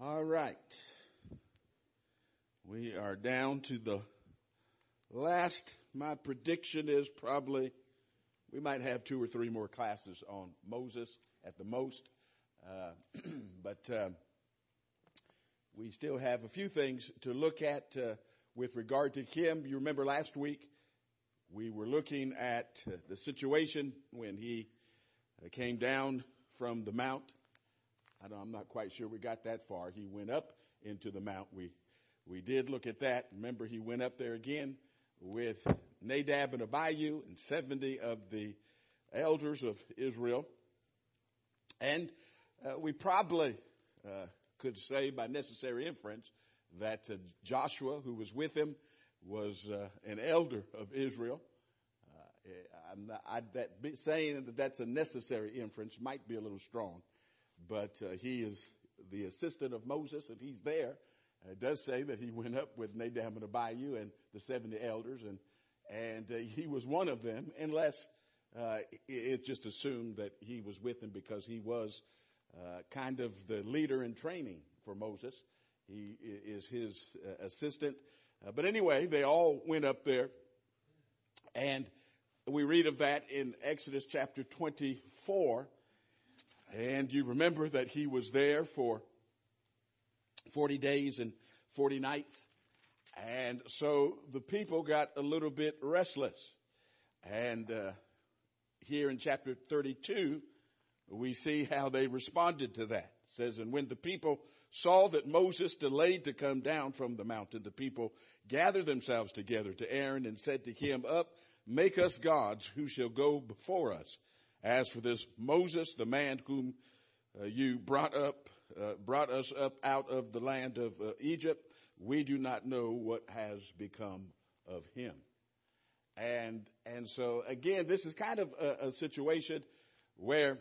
All right. We are down to the last. My prediction is probably we might have 2 or 3 more classes on Moses at the most. But we still have a few things to look at with regard to him. You remember last week we were looking at the situation when he came down from the mount. I'm not quite sure we got that far. He went up into the mount. We did look at that. Remember, he went up there again with Nadab and Abihu and 70 of the elders of Israel. And we probably could say by necessary inference that Joshua, who was with him, was an elder of Israel. Saying that that's a necessary inference might be a little strong. But he is the assistant of Moses, and he's there. It does say that he went up with Nadab and Abihu and the 70 elders, and he was one of them, unless it's just assumed that he was with them because he was kind of the leader in training for Moses. He is his assistant. But anyway, they all went up there, and we read of that in Exodus chapter 24. And you remember that he was there for 40 days and 40 nights. And so the people got a little bit restless. And here in chapter 32, we see how they responded to that. It says, and when the people saw that Moses delayed to come down from the mountain, the people gathered themselves together to Aaron and said to him, up, make us gods who shall go before us. As for this Moses, the man whom you brought us up out of the land of Egypt, we do not know what has become of him. And so again, this is kind of a situation where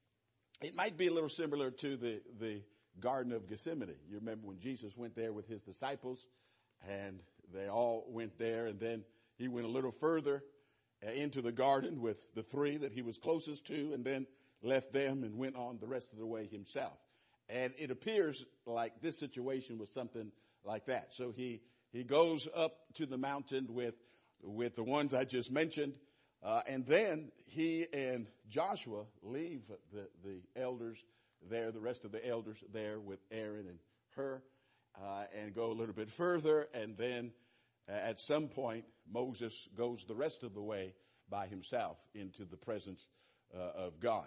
it might be a little similar to the Garden of Gethsemane. You remember when Jesus went there with his disciples, and they all went there, and then he went a little further into the garden with the 3 that he was closest to, and then left them and went on the rest of the way himself. And it appears like this situation was something like that. So he goes up to the mountain with the ones I just mentioned, and then he and Joshua leave the elders there, the rest of the elders there with Aaron and Hur, and go a little bit further, and then at some point, Moses goes the rest of the way by himself into the presence of God.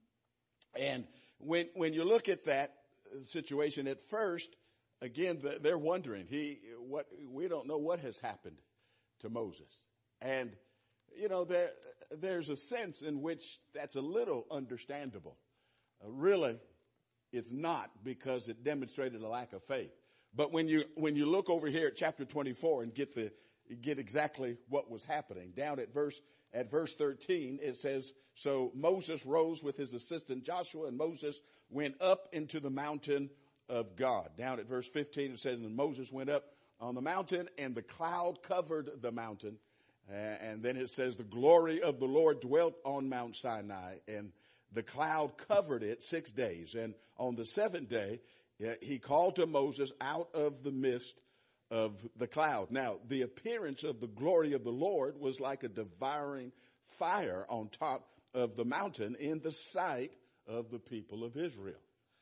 And when you look at that situation at first, again, they're wondering, we don't know what has happened to Moses. And, you know, there's a sense in which that's a little understandable. Really, it's not, because it demonstrated a lack of faith. But when you look over here at chapter 24 and get exactly what was happening, down at verse 13, it says, so Moses rose with his assistant Joshua, and Moses went up into the mountain of God. Down at verse 15, it says, and Moses went up on the mountain, and the cloud covered the mountain. And then it says, the glory of the Lord dwelt on Mount Sinai, and the cloud covered it 6 days. And on the 7th day, he called to Moses out of the midst of the cloud. Now, the appearance of the glory of the Lord was like a devouring fire on top of the mountain in the sight of the people of Israel.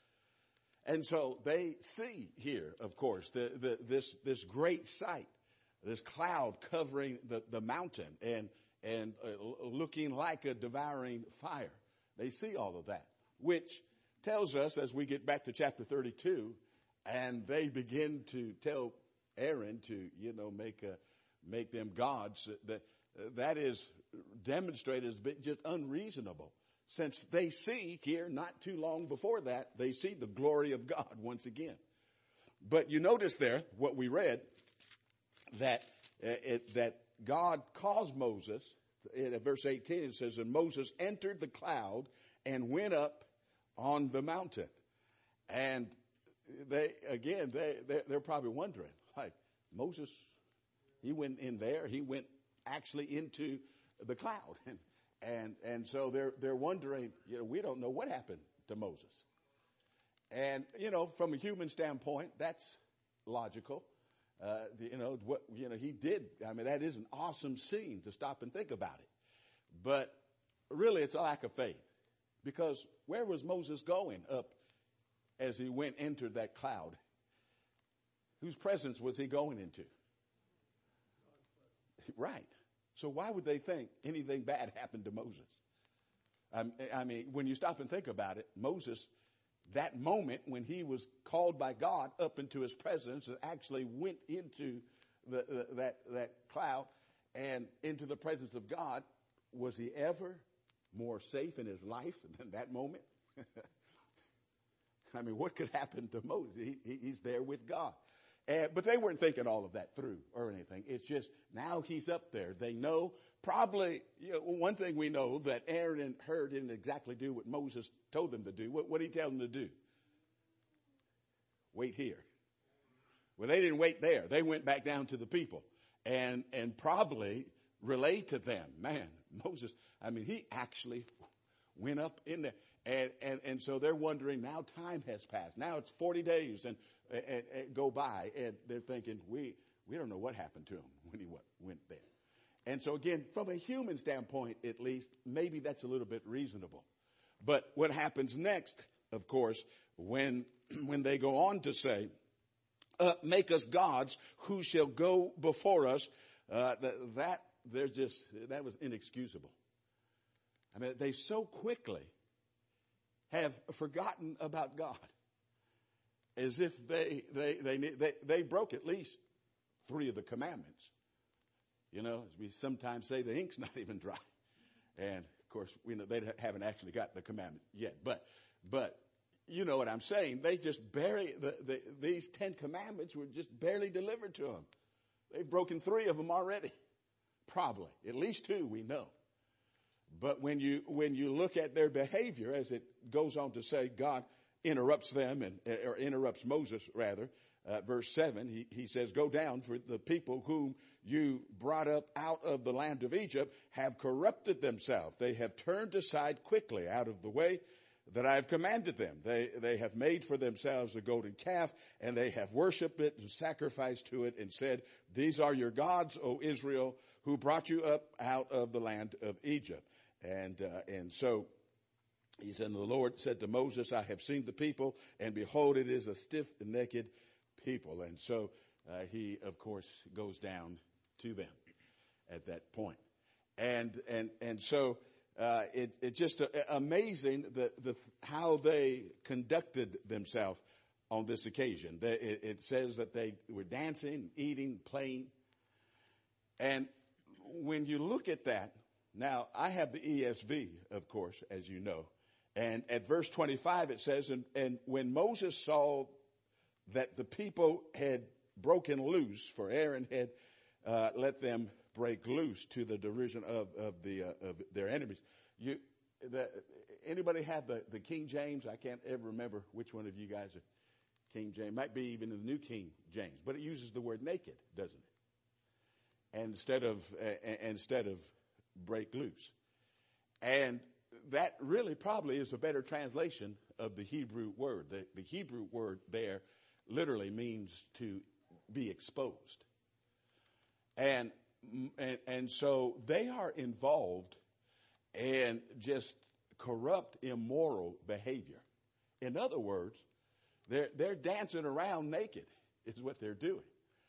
And so they see here, of course, this great sight, this cloud covering the mountain and looking like a devouring fire. They see all of that, which tells us, as we get back to chapter 32, and they begin to tell Aaron to, make them gods, that is demonstrated as just unreasonable, since they see here, not too long before that, they see the glory of God once again. But you notice there, what we read, that God caused Moses, in verse 18 it says, and Moses entered the cloud and went up on the mountain. And they're probably wondering, like, Moses, he went in there, he went actually into the cloud. And so they're wondering, we don't know what happened to Moses. And, from a human standpoint, that's logical. What he did. I mean, that is an awesome scene to stop and think about it. But really, it's a lack of faith. Because where was Moses going up as he entered that cloud? Whose presence was he going into? Right. So why would they think anything bad happened to Moses? I mean, when you stop and think about it, Moses, that moment when he was called by God up into his presence and actually went into that cloud and into the presence of God, was he ever more safe in his life than that moment? I mean, what could happen to Moses? He's there with God. But they weren't thinking all of that through or anything. It's just now he's up there. They know probably, one thing we know that Aaron and Hur didn't exactly do what Moses told them to do. What did he tell them to do? Wait here. Well, they didn't wait there. They went back down to the people and probably relayed to them, man, Moses, I mean, he actually went up in there. And so they're wondering, now time has passed. Now it's 40 days and go by, and they're thinking, we don't know what happened to him when he went there. And so again, from a human standpoint, at least, maybe that's a little bit reasonable. But what happens next, of course, when they go on to say, make us gods who shall go before us, that was inexcusable. I mean, they so quickly have forgotten about God, as if they broke at least 3 of the commandments. As we sometimes say, the ink's not even dry. And of course, we know they haven't actually got the commandment yet. But you know what I'm saying? They just these 10 commandments were just barely delivered to them. They've broken 3 of them already. Probably. At least 2 we know. But when you look at their behavior, as it goes on to say, God interrupts them or interrupts Moses rather. Verse 7, he says, go down, for the people whom you brought up out of the land of Egypt have corrupted themselves. They have turned aside quickly out of the way that I have commanded them. They have made for themselves a golden calf, and they have worshipped it and sacrificed to it and said, these are your gods, O Israel, who brought you up out of the land of Egypt. And so he said, the Lord said to Moses, I have seen the people, and behold, it is a stiff-necked people. And so he, of course, goes down to them at that point. And so it's just amazing how they conducted themselves on this occasion. It says that they were dancing, eating, playing. And when you look at that, now I have the ESV, of course, as you know. And at verse 25 it says, and when Moses saw that the people had broken loose, for Aaron had let them break loose to the derision of their enemies. Anybody have the King James? I can't ever remember which one of you guys are King James. Might be even the New King James, but it uses the word naked, doesn't it? And instead of break loose. And that really probably is a better translation of the Hebrew word. The Hebrew word there literally means to be exposed. And so they are involved in just corrupt, immoral behavior. In other words, they're dancing around naked is what they're doing.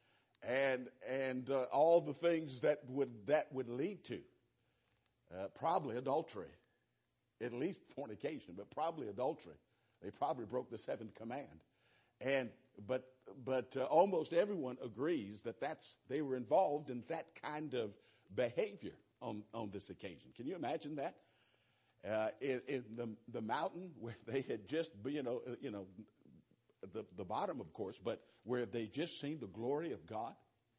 And all the things that would lead to probably adultery, at least fornication, but probably adultery. They probably broke the 7th command. But almost everyone agrees that they were involved in that kind of behavior on this occasion. Can you imagine that? In the mountain where they had just, the bottom, of course, but where they just seen the glory of God.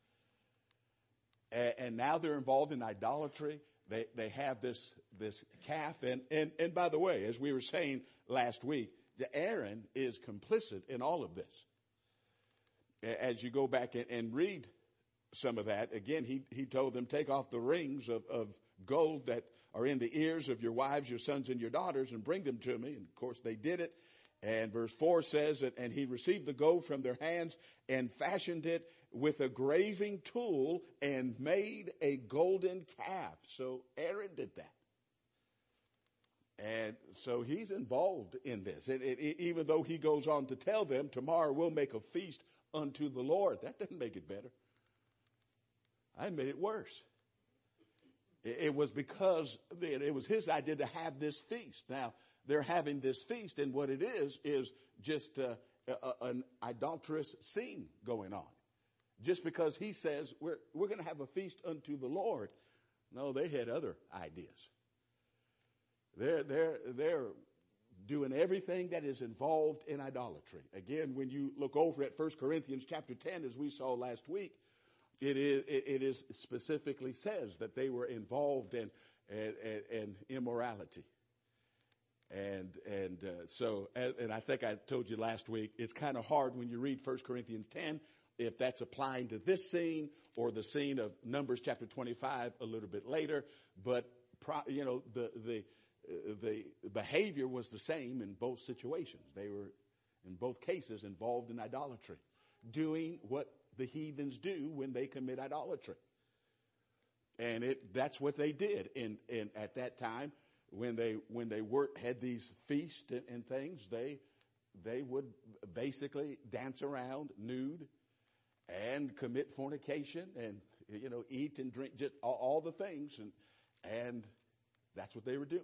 And now they're involved in idolatry. They have this calf. And by the way, as we were saying last week, Aaron is complicit in all of this. As you go back and read some of that, again, he told them, take off the rings of gold that are in the ears of your wives, your sons, and your daughters, and bring them to me. And of course, they did it. And verse 4 says that, and he received the gold from their hands and fashioned it with a graving tool and made a golden calf. So Aaron did that. And so he's involved in this. Even though he goes on to tell them, tomorrow we'll make a feast unto the Lord. That doesn't make it better. I made it worse. It was because it was his idea to have this feast. Now, they're having this feast, and what it is just an idolatrous scene going on. Just because he says, we're going to have a feast unto the Lord. No, they had other ideas. They're doing everything that is involved in idolatry. Again, when you look over at 1 Corinthians chapter 10, as we saw last week, it is specifically says that they were involved in immorality. And I think I told you last week, it's kind of hard when you read 1 Corinthians 10, if that's applying to this scene or the scene of Numbers chapter 25 a little bit later. But, the behavior was the same in both situations. They were, in both cases, involved in idolatry, doing what the heathens do when they commit idolatry. And that's what they did. And at that time, when they had these feasts and things, they would basically dance around nude and commit fornication and, eat and drink, just all the things. And that's what they were doing.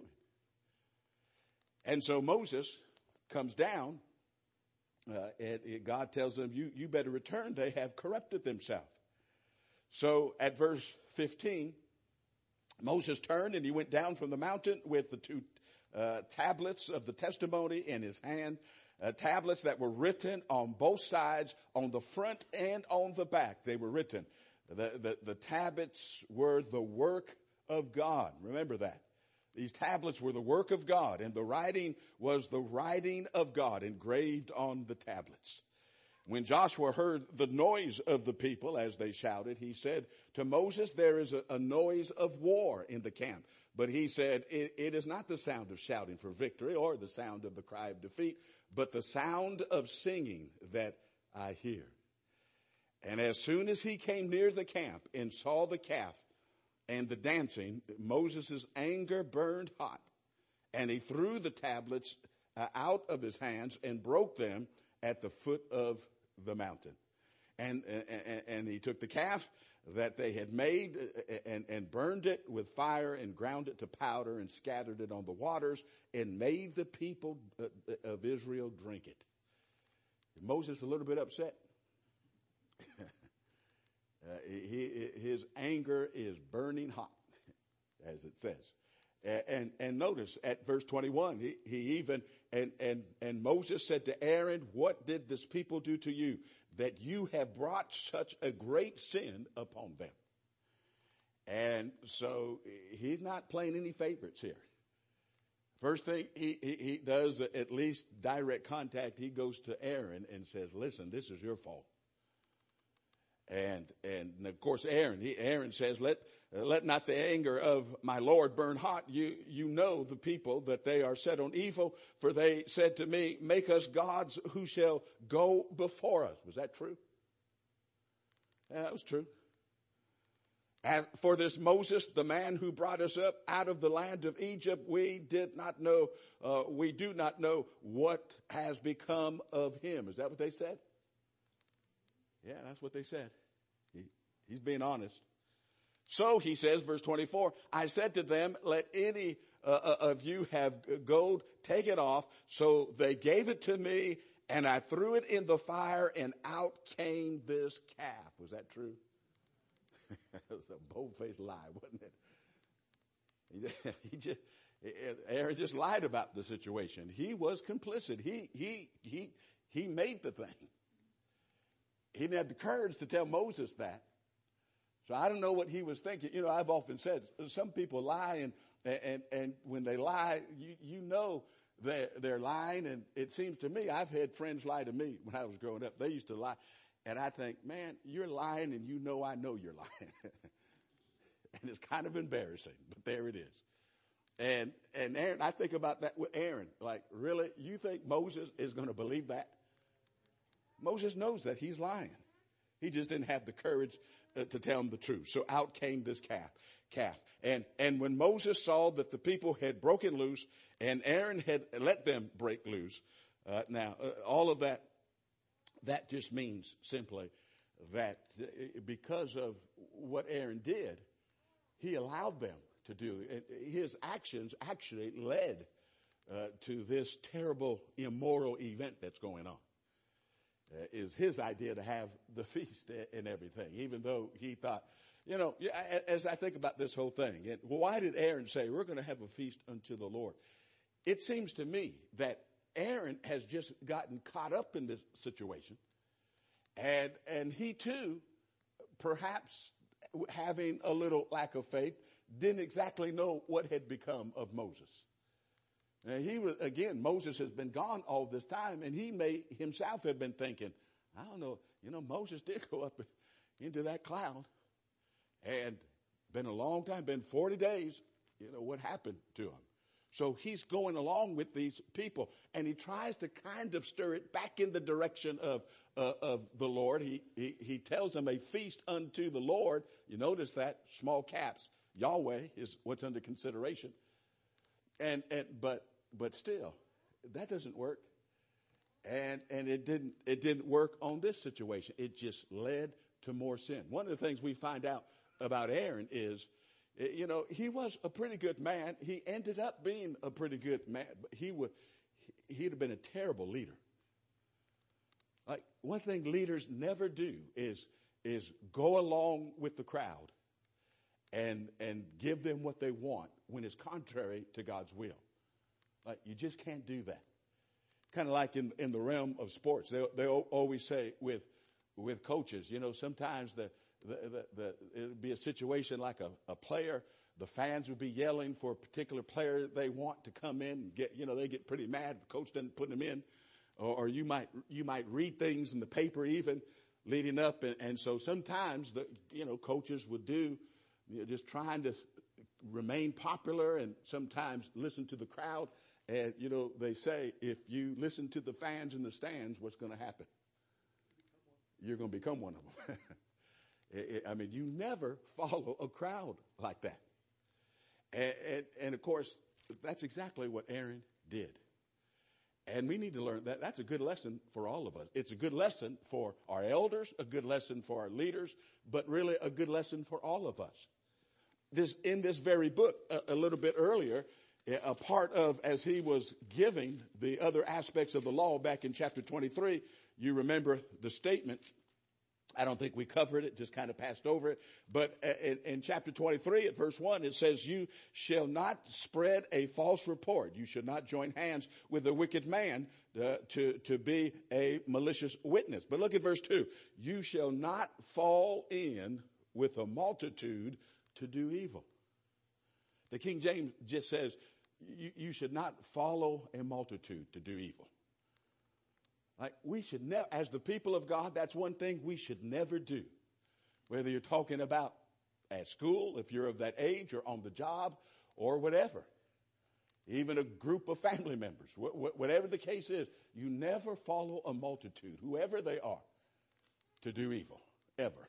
And so Moses comes down, and God tells them, you better return. They have corrupted themselves. So at verse 15, Moses turned and he went down from the mountain with the two tablets of the testimony in his hand, tablets that were written on both sides, on the front and on the back. They were written. The tablets were the work of God. Remember that. These tablets were the work of God, and the writing was the writing of God engraved on the tablets. When Joshua heard the noise of the people as they shouted, he said to Moses, there is a noise of war in the camp. But he said, it is not the sound of shouting for victory or the sound of the cry of defeat, but the sound of singing that I hear. And as soon as he came near the camp and saw the calf and the dancing, Moses' anger burned hot, and he threw the tablets out of his hands and broke them at the foot of the mountain. And he took the calf that they had made and burned it with fire and ground it to powder and scattered it on the waters and made the people of Israel drink it. Moses a little bit upset. His anger is burning hot, as it says. And notice at verse 21, he even, and Moses said to Aaron, what did this people do to you, that you have brought such a great sin upon them? And so he's not playing any favorites here. First thing he does, at least direct contact, he goes to Aaron and says, listen, this is your fault. And of course, Aaron says, let not the anger of my Lord burn hot. You know the people that they are set on evil, for they said to me, make us gods who shall go before us. Was that true? Yeah, that was true. As for this Moses, the man who brought us up out of the land of Egypt, we do not know what has become of him. Is that what they said? Yeah, that's what they said. He's being honest. So he says, verse 24, I said to them, let any of you have gold, take it off. So they gave it to me, and I threw it in the fire, and out came this calf. Was that true? That was a bold-faced lie, wasn't it? Aaron just lied about the situation. He was complicit. He made the thing. He didn't have the courage to tell Moses that. So I don't know what he was thinking. I've often said some people lie, and when they lie, you know they're lying. And it seems to me, I've had friends lie to me when I was growing up. They used to lie. And I think, man, you're lying, and I know you're lying. And it's kind of embarrassing, but there it is. And Aaron, I think about that with Aaron. Like, really? You think Moses is going to believe that? Moses knows that he's lying. He just didn't have the courage to tell him the truth. So out came this calf. And when Moses saw that the people had broken loose and Aaron had let them break loose, all of that just means simply that because of what Aaron did, he allowed them to do it. His actions actually led to this terrible, immoral event that's going on. Is his idea to have the feast and everything, even though he thought, as I think about this whole thing, and why did Aaron say, we're going to have a feast unto the Lord? It seems to me that Aaron has just gotten caught up in this situation, and he too, perhaps having a little lack of faith, didn't exactly know what had become of Moses. And Moses has been gone all this time, and he may himself have been thinking, I don't know, Moses did go up into that cloud, and been a long time, been 40 days, what happened to him? So he's going along with these people, and he tries to kind of stir it back in the direction of the Lord. He tells them a feast unto the Lord. You notice that, small caps, Yahweh is what's under consideration. But still, that doesn't work. And it didn't work on this situation. It just led to more sin. One of the things we find out about Aaron is, he was a pretty good man. He ended up being a pretty good man. But he'd have been a terrible leader. Like, one thing leaders never do is go along with the crowd and give them what they want when it's contrary to God's will. Like, you just can't do that. Kind of like in the realm of sports, they always say with coaches, sometimes it'd be a situation like a player, the fans would be yelling for a particular player they want to come in and get, they get pretty mad if the coach doesn't put them in, or you might read things in the paper even leading up, and so sometimes coaches would do, just trying to remain popular and sometimes listen to the crowd. And, they say, if you listen to the fans in the stands, what's going to happen? You're going to become one of them. You never follow a crowd like that. And of course, that's exactly what Aaron did. And we need to learn that. That's a good lesson for all of us. It's a good lesson for our elders, a good lesson for our leaders, but really a good lesson for all of us. In this very book, a little bit earlier, a part of, as he was giving the other aspects of the law back in chapter 23, you remember the statement. I don't think we covered it, just kind of passed over it. But in chapter 23 at verse 1, it says, you shall not spread a false report. You should not join hands with a wicked man to be a malicious witness. But look at verse 2. You shall not fall in with a multitude to do evil. The King James just says, you should not follow a multitude to do evil. Like, we should never, as the people of God, that's one thing we should never do. Whether you're talking about at school, if you're of that age, or on the job, or whatever. Even a group of family members, whatever the case is, you never follow a multitude, whoever they are, to do evil, ever.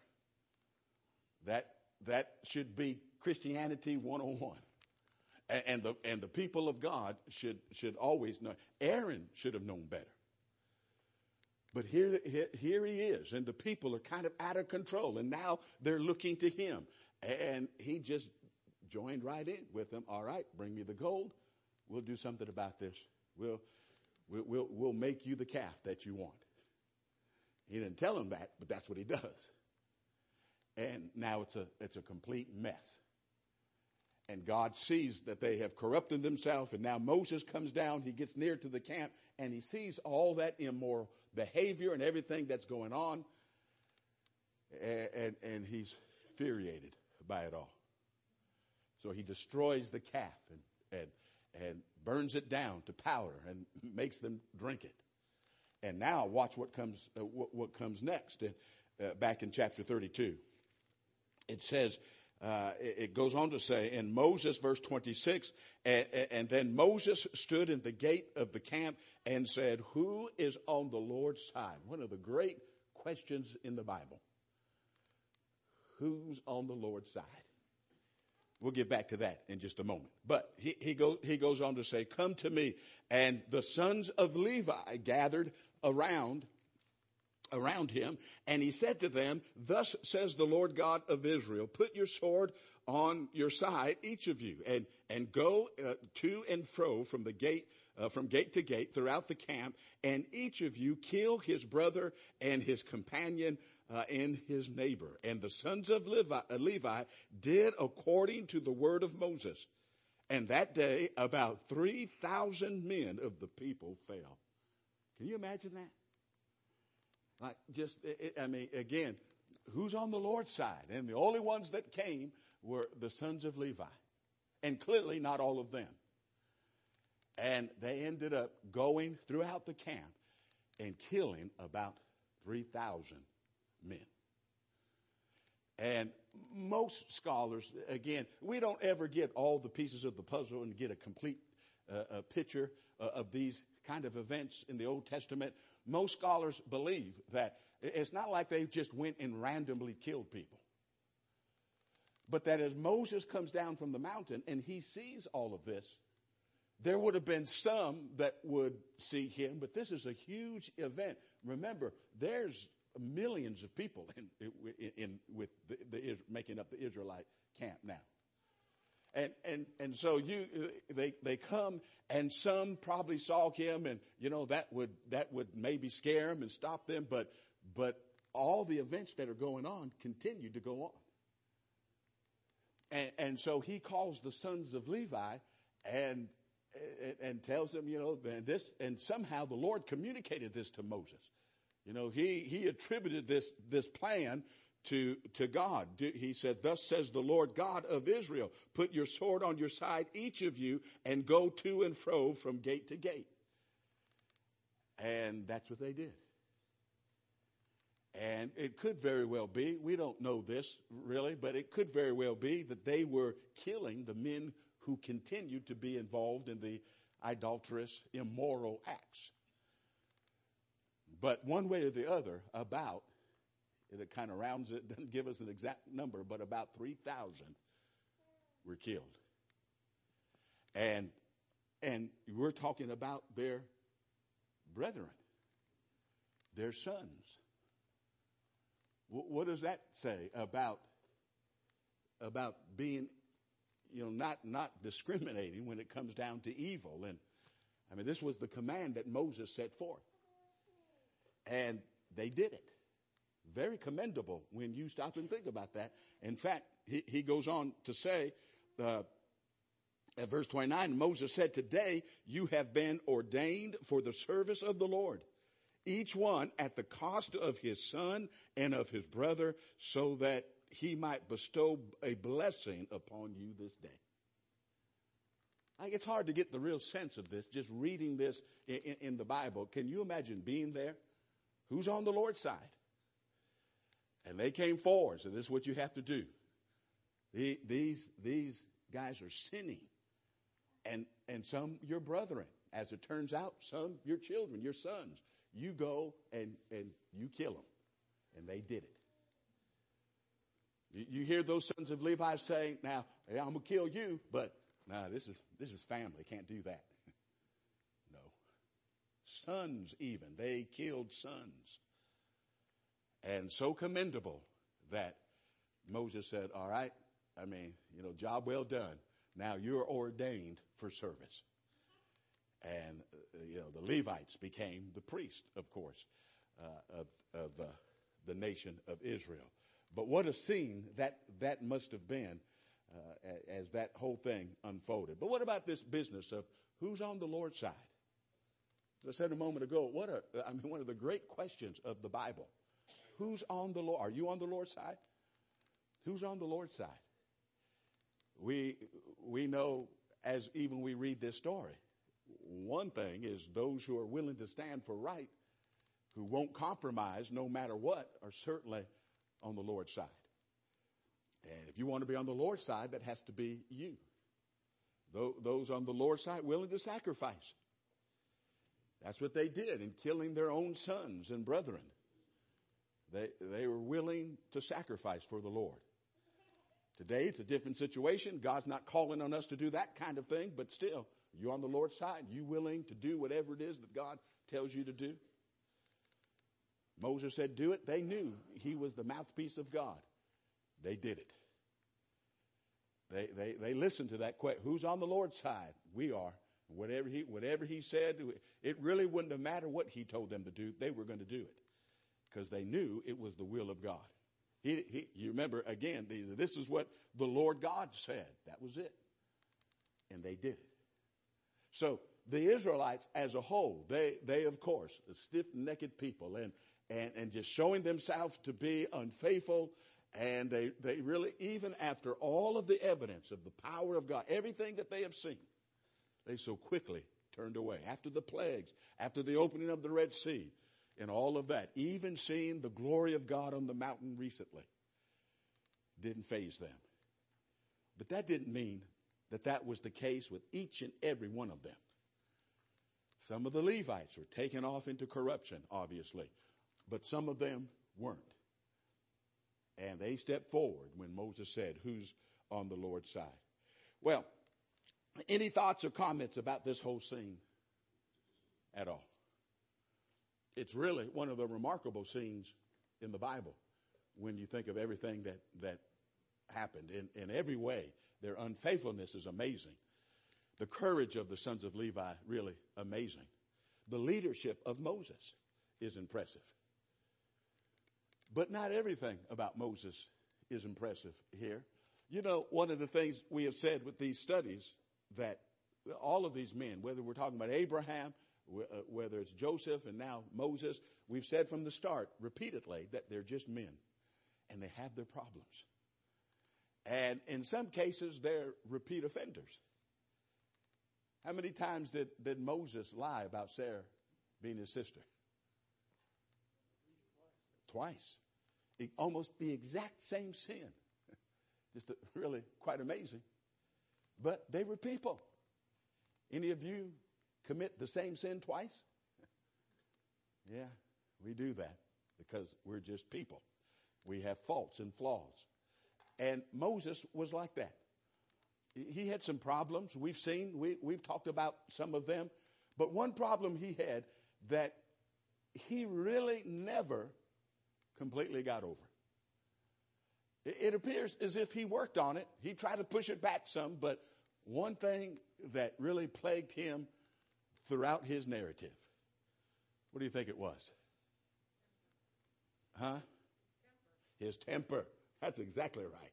That should be Christianity 101. And the people of God should always know. Aaron should have known better. But here he is, and the people are kind of out of control, and now they're looking to him. And he just joined right in with them. All right, bring me the gold. We'll do something about this. We'll make you the calf that you want. He didn't tell him that, but that's what he does. And now it's a complete mess. And God sees that they have corrupted themselves, and now Moses comes down, he gets near to the camp, and he sees all that immoral behavior and everything that's going on, and he's infuriated by it all. So he destroys the calf and burns it down to powder and makes them drink it. And now watch what comes next. Back in chapter 32, it says, it goes on to say in Moses, verse 26, and then Moses stood in the gate of the camp and said, who is on the Lord's side? One of the great questions in the Bible. Who's on the Lord's side? We'll get back to that in just a moment. But he goes on to say, come to me. And the sons of Levi gathered around him, and he said to them, thus says the Lord God of Israel, put your sword on your side, each of you, and go to and fro from the gate, from gate to gate throughout the camp, and each of you kill his brother and his companion and his neighbor. And the sons of Levi did according to the word of Moses. And that day, about 3,000 men of the people fell. Can you imagine that? Again, who's on the Lord's side? And the only ones that came were the sons of Levi. And clearly not all of them. And they ended up going throughout the camp and killing about 3,000 men. And most scholars, again, we don't ever get all the pieces of the puzzle and get a complete picture of these kind of events in the Old Testament. Most scholars believe that it's not like they just went and randomly killed people. But that as Moses comes down from the mountain and he sees all of this, there would have been some that would see him, but this is a huge event. Remember, there's millions of people making up the Israelite camp now. And so they come, and some probably saw him, and that would maybe scare them and stop them, but all the events that are going on continue to go on. And so he calls the sons of Levi and tells them, this, and somehow the Lord communicated this to Moses. He attributed this plan to God. He said, thus says the Lord God of Israel, put your sword on your side, each of you, and go to and fro from gate to gate. And that's what they did. And it could very well be, we don't know this really, but it could very well be that they were killing the men who continued to be involved in the idolatrous, immoral acts. But one way or the other, it kind of rounds it, doesn't give us an exact number, but about 3,000 were killed. And we're talking about their brethren, their sons. What does that say about being, not discriminating when it comes down to evil? And this was the command that Moses set forth. And they did it. Very commendable when you stop and think about that. In fact, he goes on to say, at verse 29, Moses said, today you have been ordained for the service of the Lord, each one at the cost of his son and of his brother, so that he might bestow a blessing upon you this day. It's hard to get the real sense of this, just reading this in the Bible. Can you imagine being there? Who's on the Lord's side? And they came forward. So this is what you have to do. These guys are sinning. And some your brethren. As it turns out, some your children, your sons. You go and you kill them. And they did it. You hear those sons of Levi saying, now, hey, I'm going to kill you, but this is family. Can't do that. No. Sons even. They killed sons. And so commendable that Moses said, all right, job well done. Now you're ordained for service. And, the Levites became the priest, of course, of the nation of Israel. But what a scene that must have been as that whole thing unfolded. But what about this business of who's on the Lord's side? As I said a moment ago, one of the great questions of the Bible. Who's on the Lord? Are you on the Lord's side? Who's on the Lord's side? We know as even we read this story, one thing is those who are willing to stand for right, who won't compromise no matter what, are certainly on the Lord's side. And if you want to be on the Lord's side, that has to be you. Those on the Lord's side willing to sacrifice. That's what they did in killing their own sons and brethren. They were willing to sacrifice for the Lord. Today, it's a different situation. God's not calling on us to do that kind of thing, but still, you're on the Lord's side. You willing to do whatever it is that God tells you to do? Moses said, do it. They knew he was the mouthpiece of God. They did it. They listened to that question. Who's on the Lord's side? We are. Whatever he said, it really wouldn't have mattered what he told them to do. They were going to do it because they knew it was the will of God. You remember, again, this is what the Lord God said. That was it. And they did it. So the Israelites as a whole, they of course, a stiff-necked people and just showing themselves to be unfaithful. And they really, even after all of the evidence of the power of God, everything that they have seen, they so quickly turned away. After the plagues, after the opening of the Red Sea, and all of that, even seeing the glory of God on the mountain recently, didn't faze them. But that didn't mean that was the case with each and every one of them. Some of the Levites were taken off into corruption, obviously, but some of them weren't. And they stepped forward when Moses said, who's on the Lord's side? Well, any thoughts or comments about this whole scene at all? It's really one of the remarkable scenes in the Bible when you think of everything that happened. In every way, their unfaithfulness is amazing. The courage of the sons of Levi, really amazing. The leadership of Moses is impressive. But not everything about Moses is impressive here. You know, one of the things we have said with these studies, that all of these men, whether we're talking about Abraham, whether it's Joseph and now Moses, we've said from the start repeatedly that they're just men and they have their problems. And in some cases, they're repeat offenders. How many times did Moses lie about Sarah being his sister? Twice. Almost the exact same sin. Just really quite amazing. But they were people. Any of you commit the same sin twice? Yeah, we do that because we're just people. We have faults and flaws. And Moses was like that. He had some problems. We've talked about some of them. But one problem he had that he really never completely got over. It appears as if he worked on it. He tried to push it back some, but one thing that really plagued him throughout his narrative, what do you think it was? Huh? His temper. That's exactly right.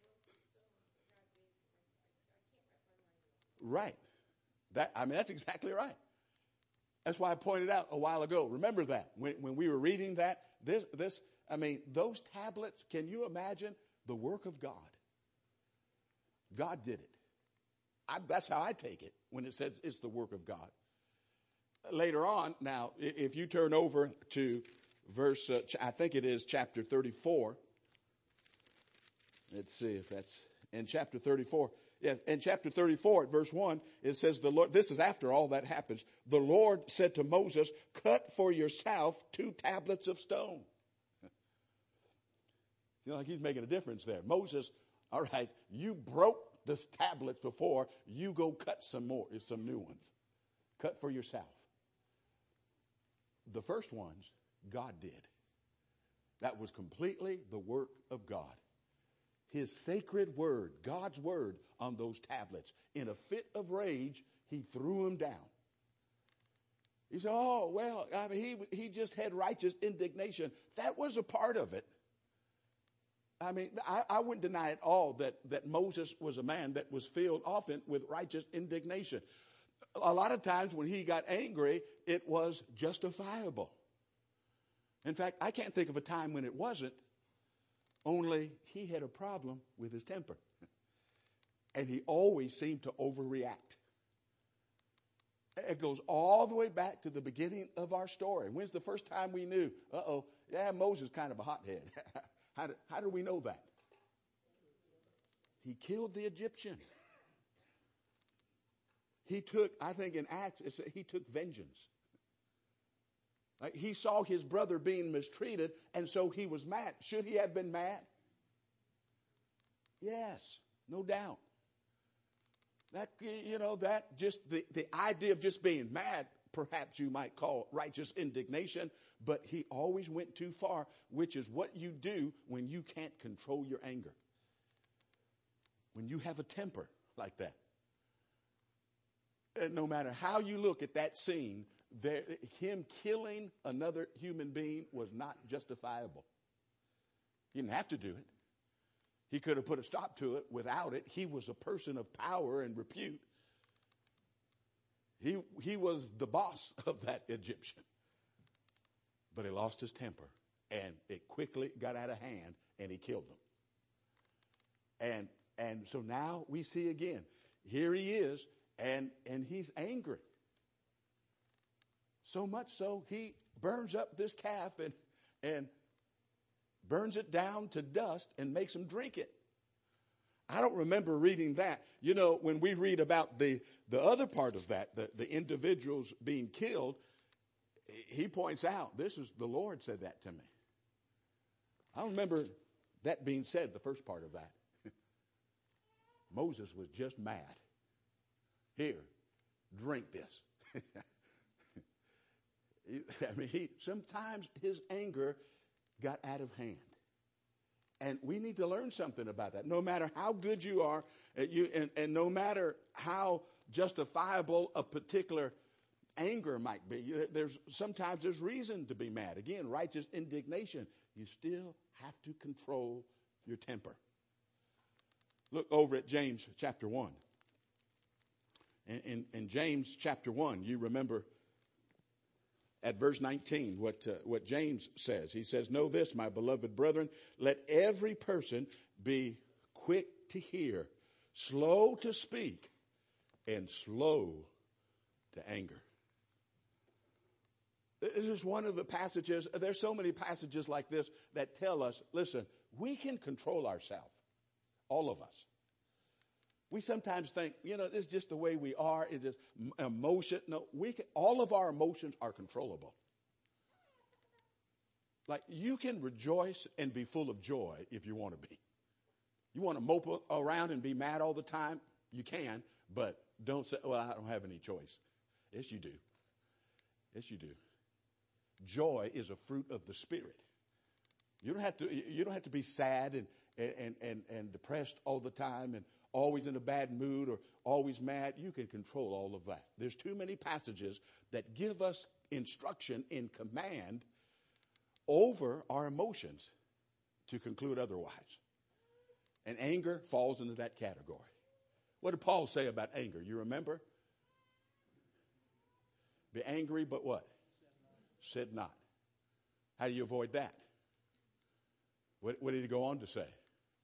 Right. That's exactly right. That's why I pointed out a while ago. Remember that when we were reading that, those tablets, can you imagine the work of God? God did it. That's how I take it when it says it's the work of God. Later on, now, if you turn over to verse, I think it is chapter 34. Let's see if that's in chapter 34. Yeah, in chapter 34, at verse 1, it says, the Lord, this is after all that happens. The Lord said to Moses, cut for yourself 2 tablets of stone. You know, like he's making a difference there. Moses, all right, you broke the tablets before, you go cut some new ones. Cut for yourself. The first ones, God did. That was completely the work of God. His sacred word, God's word on those tablets. In a fit of rage, he threw them down. He said, he just had righteous indignation. That was a part of it. I wouldn't deny at all that Moses was a man that was filled often with righteous indignation. A lot of times when he got angry, it was justifiable. In fact, I can't think of a time when it wasn't. Only he had a problem with his temper. And he always seemed to overreact. It goes all the way back to the beginning of our story. When's the first time we knew, Moses is kind of a hothead. How do we know that? He killed the Egyptian. He took, I think in Acts, he took vengeance. Like he saw his brother being mistreated, and so he was mad. Should he have been mad? Yes, no doubt. That, that just the idea of just being mad, perhaps you might call righteous indignation, but he always went too far, which is what you do when you can't control your anger. When you have a temper like that. And no matter how you look at that scene, him killing another human being was not justifiable. He didn't have to do it. He could have put a stop to it without it. He was a person of power and repute. He was the boss of that Egyptian. But he lost his temper, and it quickly got out of hand, and he killed him. And so now we see again, here he is, and he's angry. So much so, he burns up this calf and burns it down to dust and makes him drink it. I don't remember reading that. When we read about the other part of that, the individuals being killed, he points out, this is the Lord said that to me. I don't remember that being said, the first part of that. Moses was just mad. Here, drink this. Sometimes his anger got out of hand. And we need to learn something about that. No matter how good you are, and no matter how justifiable a particular anger might be, sometimes there's reason to be mad. Again, righteous indignation. You still have to control your temper. Look over at James chapter 1. In James chapter 1, you remember at verse 19 what James says. He says, "Know this, my beloved brethren, let every person be quick to hear, slow to speak, and slow to anger." This is one of the passages. There's so many passages like this that tell us, listen, we can control ourselves. All of us. We sometimes think, it's just the way we are. It's just emotion. No, all of our emotions are controllable. Like you can rejoice and be full of joy if you want to be. You want to mope around and be mad all the time? You can, but don't say, well, I don't have any choice. Yes, you do. Yes, you do. Joy is a fruit of the Spirit. You don't have to be sad and depressed all the time and always in a bad mood or always mad. You can control all of that. There's too many passages that give us instruction in command over our emotions to conclude otherwise. And anger falls into that category. What did Paul say about anger? You remember? Be angry, but what? Sin not. How do you avoid that? What did he go on to say?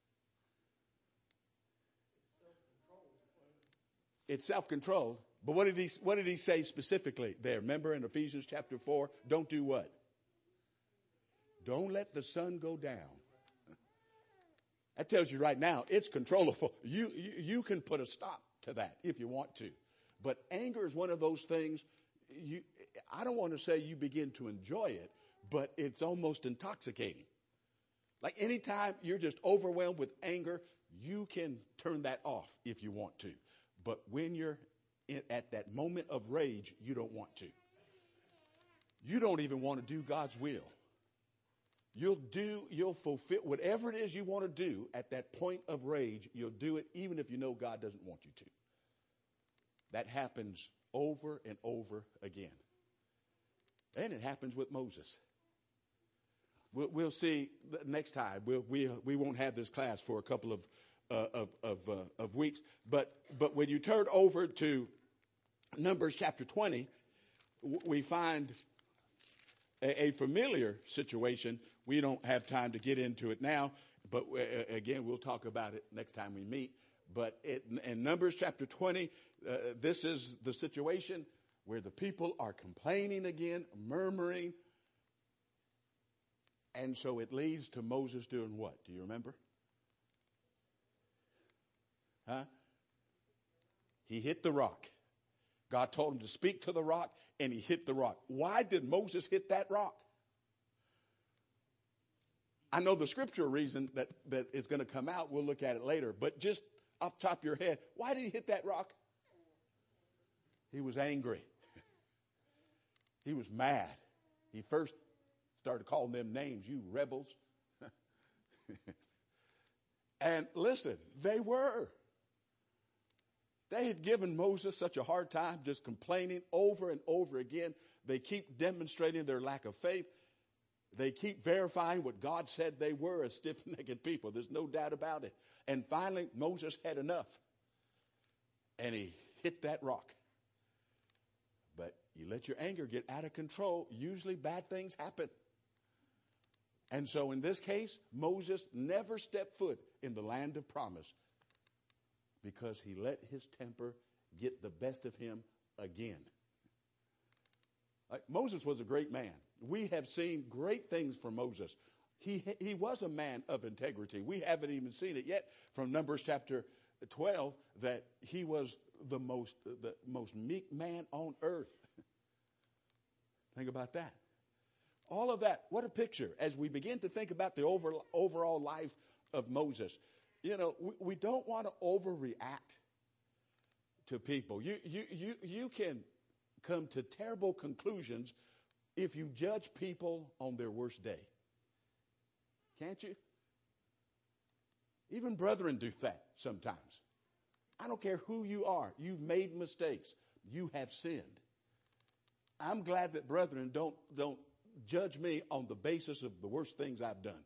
It's self-control. But what did he say specifically there? Remember in Ephesians chapter 4, don't do what? Don't let the sun go down. That tells you right now, it's controllable. You can put a stop to that if you want to. But anger is one of those things, I don't want to say you begin to enjoy it, but it's almost intoxicating. Like anytime you're just overwhelmed with anger, you can turn that off if you want to. But when you're at that moment of rage, you don't want to. You don't even want to do God's will. You'll fulfill whatever it is you want to do at that point of rage. You'll do it even if you know God doesn't want you to. That happens over and over again. And it happens with Moses. We'll see next time. We won't have this class for a couple of weeks. But when you turn over to Numbers chapter 20, we find a familiar situation. We don't have time to get into it now, but again, we'll talk about it next time we meet. But in Numbers chapter 20, this is the situation where the people are complaining again, murmuring. And so it leads to Moses doing what? Do you remember? Huh? He hit the rock. God told him to speak to the rock, and he hit the rock. Why did Moses hit that rock? I know the scriptural reason that it's going to come out. We'll look at it later. But just off the top of your head, why did he hit that rock? He was angry. He was mad. He first started calling them names, you rebels. And listen, they were. They had given Moses such a hard time, just complaining over and over again. They keep demonstrating their lack of faith. They keep verifying what God said they were, a stiff-necked people. There's no doubt about it. And finally, Moses had enough. And he hit that rock. But you let your anger get out of control, usually bad things happen. And so in this case, Moses never stepped foot in the land of promise because he let his temper get the best of him again. Moses was a great man. We have seen great things from Moses. He was a man of integrity. We haven't even seen it yet from Numbers chapter 12 that he was the most meek man on earth. Think about that. All of that, what a picture. As we begin to think about the overall life of Moses, you know, we don't want to overreact to people. You can come to terrible conclusions if you judge people on their worst day. Can't you? Even brethren do that sometimes. I don't care who you are. You've made mistakes. You have sinned. I'm glad that brethren don't judge me on the basis of the worst things I've done.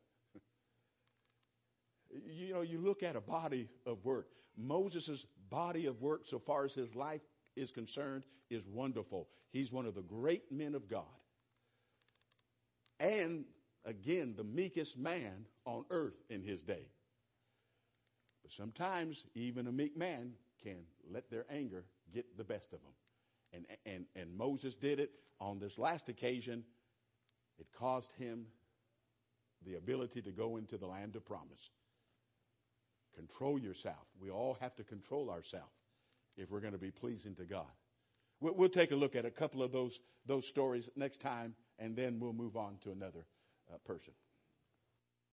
You know, you look at a body of work. Moses' body of work, so far as his life is concerned, is wonderful. He's one of the great men of God. And, again, the meekest man on earth in his day. But sometimes even a meek man can let their anger get the best of them. And Moses did it on this last occasion. It caused him the ability to go into the land of promise. Control yourself. We all have to control ourselves if we're going to be pleasing to God. We'll take a look at a couple of those stories next time, and then we'll move on to another person.